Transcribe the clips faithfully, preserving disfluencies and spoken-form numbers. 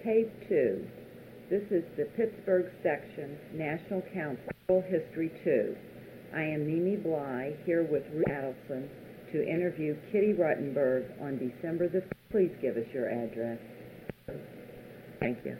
Tape two. This is the Pittsburgh Section National Council History two. I am Mimi Bly, here with Ruth Adelson, to interview Kitty Ruttenberg on December the fifth. Please give us your address. Thank you.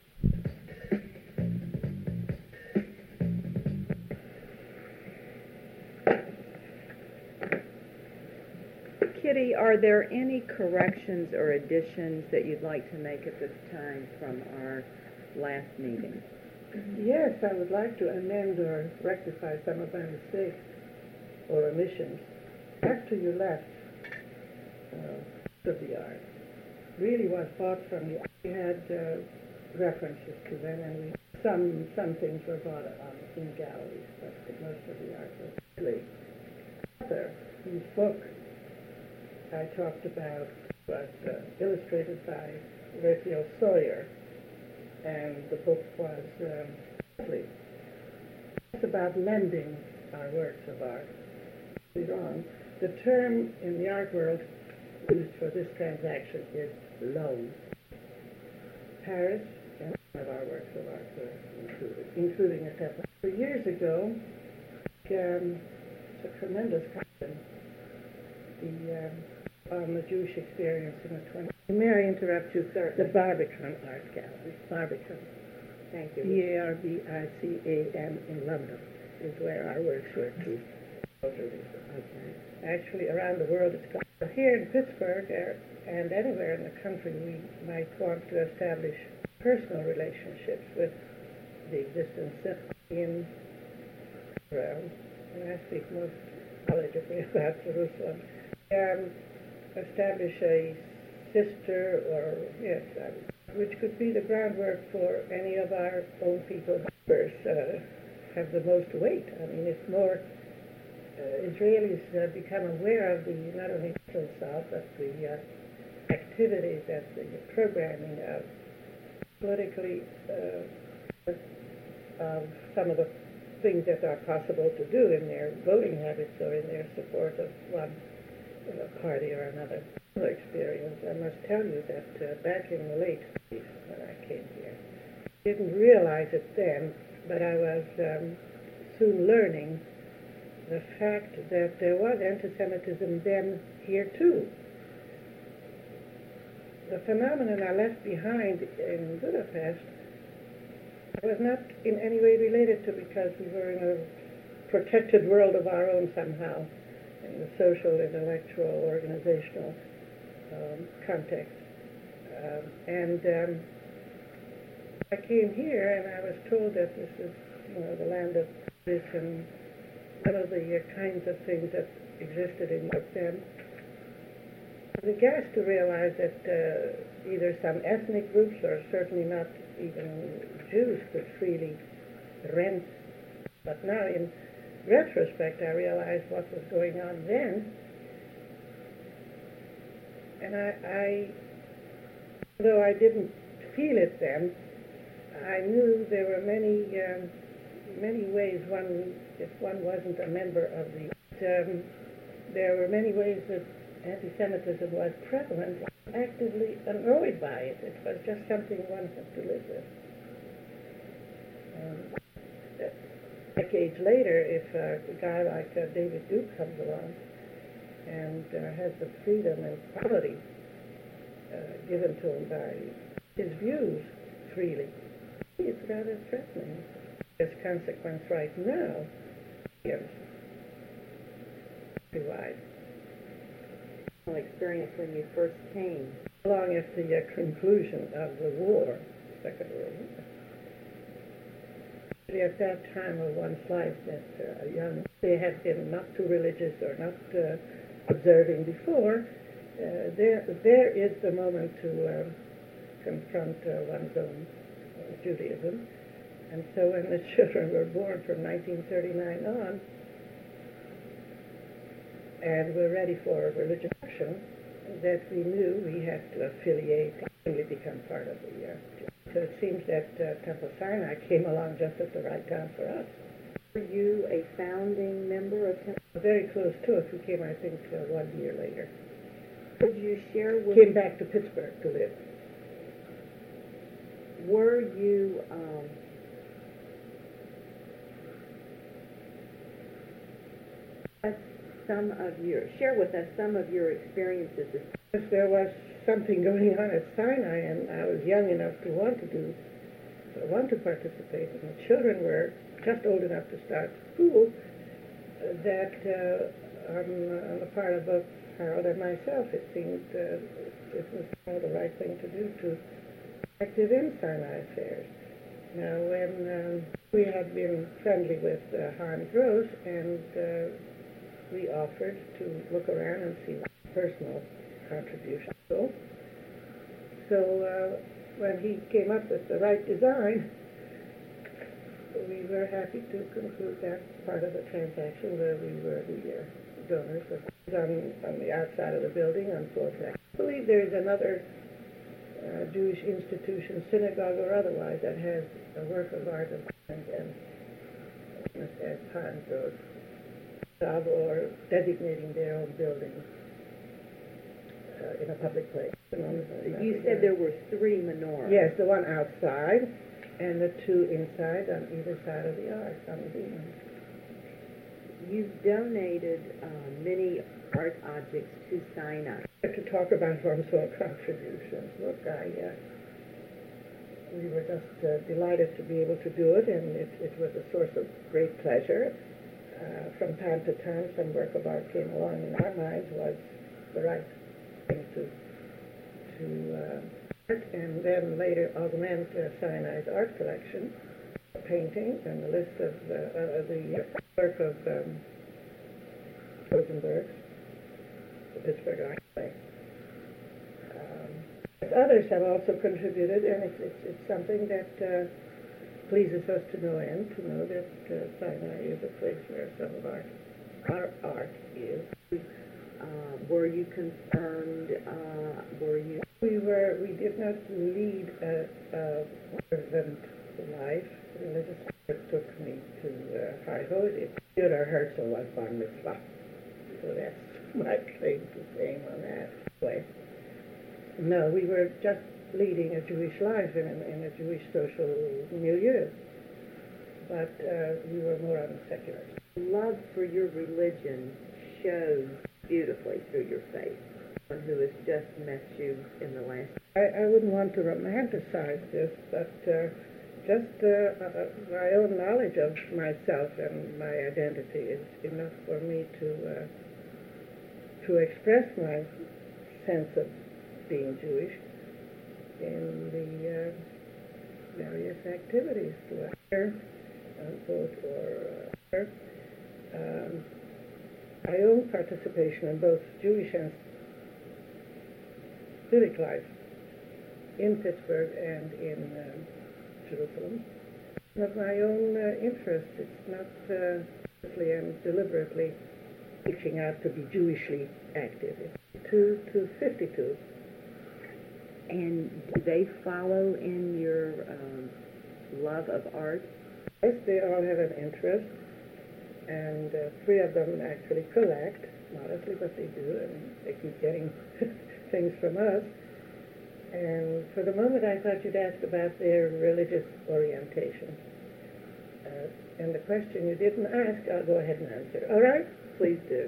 Kitty, are there any corrections or additions that you'd like to make at this time from our last meeting? Yes, I would like to amend or rectify some of my mistakes or omissions. After you left, uh, of the art really was bought from you. We had uh, references to them, and we, some some things were bought um, in galleries, but most of the art was really. Author, whose book I talked about was uh, illustrated by Raphael Sawyer, and the book was um, it's about lending our works of art. Wrong. The term in the art world used for this transaction is loan. Paris and one of our works of art were included, including a temple. Years ago, um, it's a tremendous question. The um, on the Jewish experience in the twentieth. May I interrupt you, sir? The Barbican Art Gallery. Barbican. Thank you. B A R B I C A N in London is where our works were to. Okay. Actually, around the world it's gone. Here in Pittsburgh er, and anywhere in the country, we might want to establish personal relationships with the existence in Israel. And I speak most knowledgeably about Jerusalem. Um, establish a sister or, yes, um, which could be the groundwork for any of our own people. Members uh, have the most weight. I mean, it's more, uh, Israelis uh, become aware of the, not only themselves, but the uh, activities and the programming of politically uh, of some of the things that are possible to do in their voting habits or in their support of one a party or another experience. I must tell you that uh, back in the late eighties when I came here, I didn't realize it then, but I was um, soon learning the fact that there was anti-Semitism then here too. The phenomenon I left behind in Budapest was not in any way related to because we were in a protected world of our own somehow, in the social, intellectual, organizational um, context. Um, and um, I came here and I was told that this is, you know, the land of this and some of the uh, kinds of things that existed in them. I was aghast to realize that uh, either some ethnic groups or certainly not even Jews could freely rent. But now in retrospect, I realized what was going on then, and I, I, though I didn't feel it then, I knew there were many, um, many ways one, if one wasn't a member of the, um, there were many ways that anti-Semitism was prevalent, actively annoyed by it. It was just something one had to live with. Um, Decades later, if uh, a guy like uh, David Duke comes along and uh, has the freedom and quality uh, given to him by his views freely, it's rather threatening. As a consequence right now, yes, wide. Experience when you first came. Long after the uh, conclusion of the war, Second World War. At that time of one's life that uh, young, they had been not too religious or not uh, observing before, uh, there there is the moment to uh, confront uh, one's own uh, Judaism. And so when the children were born from nineteen thirty-nine on, and were ready for religious action, that we knew we had to affiliate and become part of the uh, So it seems that uh, Temple Sinai came along just at the right time for us. Were you a founding member of Temple? Very close to it. We came, I think, uh, one year later. Could you share with Came back to Pittsburgh to live. were you, um, us some of your, share with us some of your experiences as If there was something going on at Sinai, and I was young enough to want to do, want to participate, and the children were just old enough to start school, uh, that uh, on, on the part of both Harold and myself, it seemed uh, it was the right thing to do to be active in Sinai affairs. Now, when um, we had been friendly with uh, Hans Gross, and uh, we offered to look around and see what personal contribution. So, so uh, when he came up with the right design, we were happy to conclude that part of the transaction where we were the uh, donors. On, on the outside of the building on fourth Avenue. I believe there is another uh, Jewish institution, synagogue or otherwise, that has a work of art of and, and as Hans Gross job or designating their own building uh, in a public place. you said there were three menorahs. Yes, the one outside and the two inside on either side of the ark on the beam. You've donated uh, many art objects to Sinai. To talk about also contributions. Look, I, uh, we were just uh, delighted to be able to do it, and it, it was a source of great pleasure. Uh, from time to time, some work of art came along in our minds was the right thing to to uh, art, and then later augment uh, Sinai's art collection, paintings, and the list of uh, uh, the work of um, Rosenberg, the Pittsburgh Art Play. Um, others have also contributed, and it's, it's, it's something that uh, pleases us to no end, to know that uh, Sinai is a place where some of our, our art is. Uh, were you concerned, uh, were you... We were, we did not lead a, a fervent life. Religious life took me to uh, High Holy. Theodore Herzl was bar mitzvah. So that's my claim to fame on that. Anyway, no, we were just leading a Jewish life in, in a Jewish social milieu, but uh, we were more on the secular. Love for your religion shows beautifully through your faith. Someone who has just met you in the last... I, I wouldn't want to romanticize this, but uh, just uh, uh, my own knowledge of myself and my identity is enough for me to uh, to express my sense of being Jewish in the uh, various activities, whether vote or uh, um, my own participation in both Jewish and civic life in Pittsburgh and in um, Jerusalem. Of my own uh, interest, it's not uh, purposely and deliberately reaching out to be Jewishly active. It's two to fifty-two. And do they follow in your um, love of art? Yes, they all have an interest, and uh, three of them actually collect, modestly, but they do, and they keep getting things from us. And for the moment, I thought you'd ask about their religious orientation. Uh, and the question you didn't ask, I'll go ahead and answer. All right? Please do.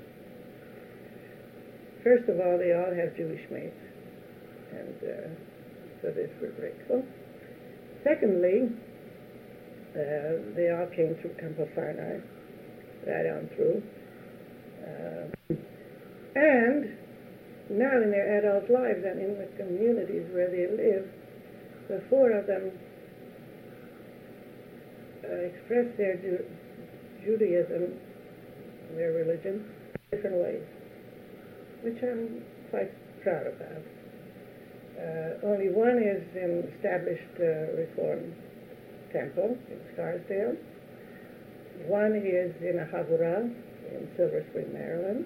First of all, they all have Jewish mates, and uh, for this we're grateful. Secondly, uh, they all came through Temple Sinai, right on through. Uh, and now in their adult lives and in the communities where they live, the four of them uh, express their Ju- Judaism, their religion, different ways, which I'm quite proud about. Uh, only one is an established uh, Reform temple in Scarsdale. One is in a Havurah in Silver Spring, Maryland.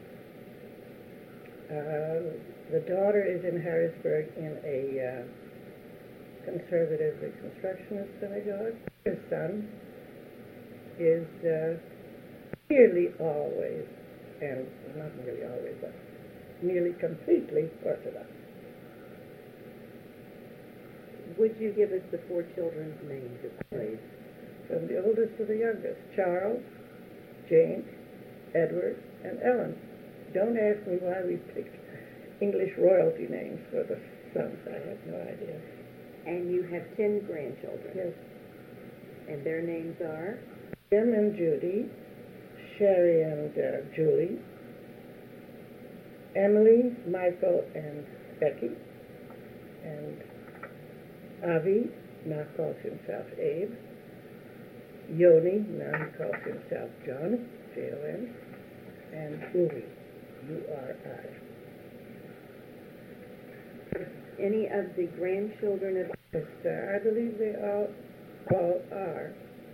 Uh, the daughter is in Harrisburg in a uh, conservative Reconstructionist synagogue. His son is uh, nearly always, and not nearly always, but nearly completely Orthodox. Would you give us the four children's names, please? From the oldest to the youngest, Charles, Jane, Edward, and Ellen. Don't ask me why we picked English royalty names for the sons. I have no idea. And you have ten grandchildren? Yes. And their names are? Jim and Judy, Sherry and uh, Julie, Emily, Michael, and Becky, and Avi now calls himself Abe, Yoni, now he calls himself John, J O N, and Uri, U R I. Any of the grandchildren of... Yes, uh, I believe they all, all are.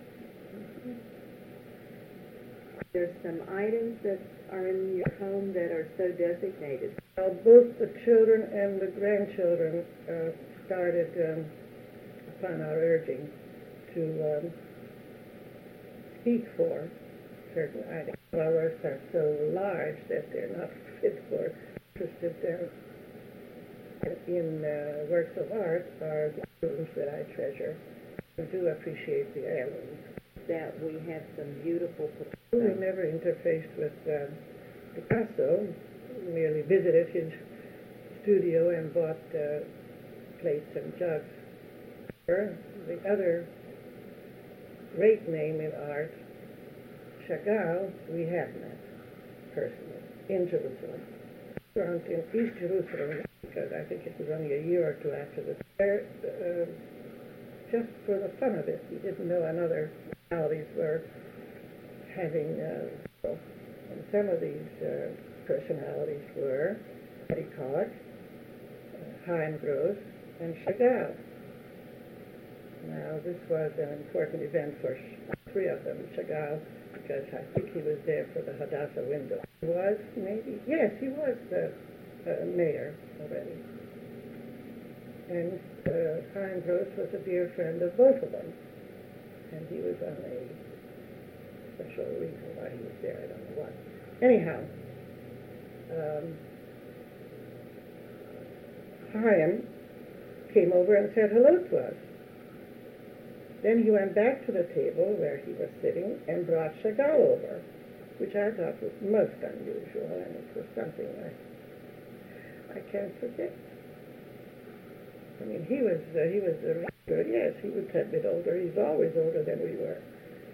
There's some items that are in your home that are so designated. Well, both the children and the grandchildren uh, started, um, upon our urging, to um, speak for certain items. Flowers are so large that they're not fit for interested uh, in uh, works of art are the rooms that I treasure. I do appreciate the heirlooms. That we have some beautiful... We never interfaced with uh, Picasso. We merely visited his studio and bought uh, plates and jugs. The other great name in art, Chagall, we have met personally in Jerusalem. Restaurant in East Jerusalem, because I think it was only a year or two after the fair, uh, just for the fun of it. We didn't know another personalities were having, uh, and some of these uh, personalities were Eddie Koch, uh, Chaim Gross, and Chagall. Now, this was an important event for three of them. Chagall, because I think he was there for the Hadassah window. He was, maybe, yes, he was the uh, mayor already. And uh, Chaim Gross was a dear friend of both of them. And he was on a special reason why he was there, I don't know what. Anyhow, um, Chaim came over and said hello to us. Then he went back to the table where he was sitting and brought Chagall over, which I thought was most unusual, and it was something I, I can't forget. I mean, he was uh, he was uh, good. Yes, he was a bit older. He's always older than we were.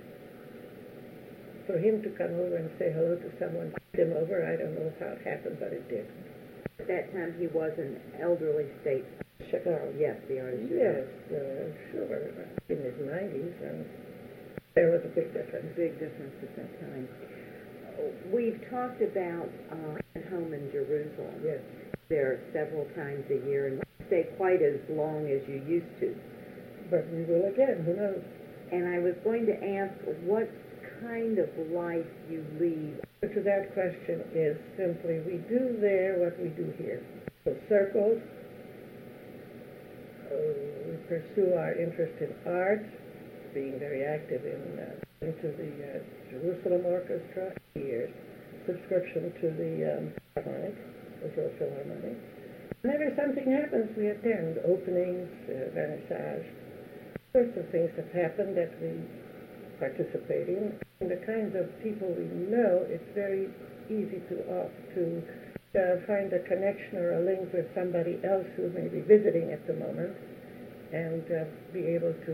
For him to come over and say hello to someone, him over, I don't know how it happened, but it did. At that time, he was an elderly state. Chagall. Yes, the artist. Yes, uh, sure. In his nineties, and there was a big difference. Big difference at that time. We've talked about uh, at home in Jerusalem. Yes. There several times a year, and stay quite as long as you used to. But we will again, who knows? And I was going to ask what kind of life you lead. To that question is simply, we do there what we do here. So circles, uh, we pursue our interest in art, being very active in uh, into the uh, Jerusalem Orchestra years, subscription to the um, Philharmonic, Israel Philharmonic. Whenever something happens, we attend openings, uh, vernissage, sorts of things have happened that we participate in. And the kinds of people we know, it's very easy to uh, to uh, find a connection or a link with somebody else who may be visiting at the moment, and uh, be able to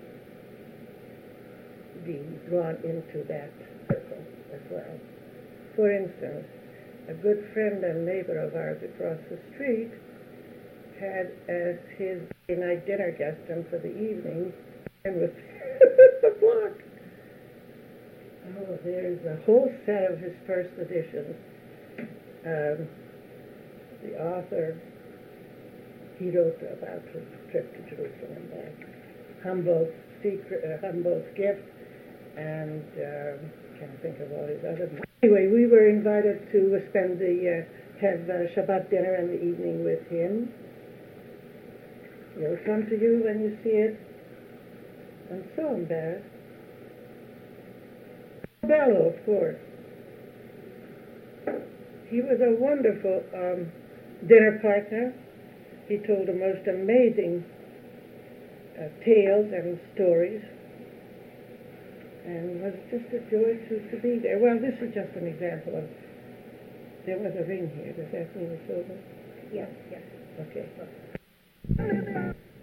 be drawn into that circle as well. For instance, a good friend and neighbor of ours across the street had as his night dinner guest him for the evening, and was the block. Oh, there's a whole set of his first editions. Um, the author, he wrote about his trip to Jerusalem and back. Humboldt's secret, uh, Humboldt's gift, and um, can't think of all his other. Anyway, we were invited to spend the uh, have uh, Shabbat dinner in the evening with him. It'll come to you when you see it. I'm so embarrassed. Bello, of course. He was a wonderful um, dinner partner. He told the most amazing uh, tales and stories. And it was just a joy to, to be there. Well, this is just an example of, there was a ring here. Does that mean it's over? Yes, yes. Okay.